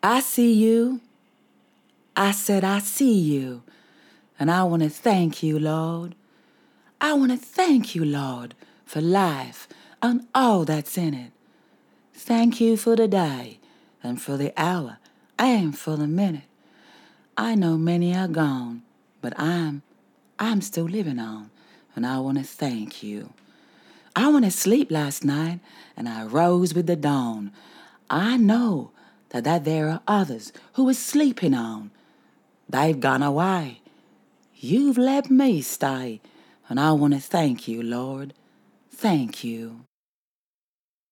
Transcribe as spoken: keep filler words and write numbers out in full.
I see you. I said I see you. And I want to thank you, Lord. I want to thank you, Lord, for life and all that's in it. Thank you for the day and for the hour and for the minute. I know many are gone, but I'm, I'm still living on, and I want to thank you. I went to sleep last night, and I rose with the dawn. I know that, that there are others who are sleeping on. They've gone away. You've let me stay, and I want to thank you, Lord. Thank you.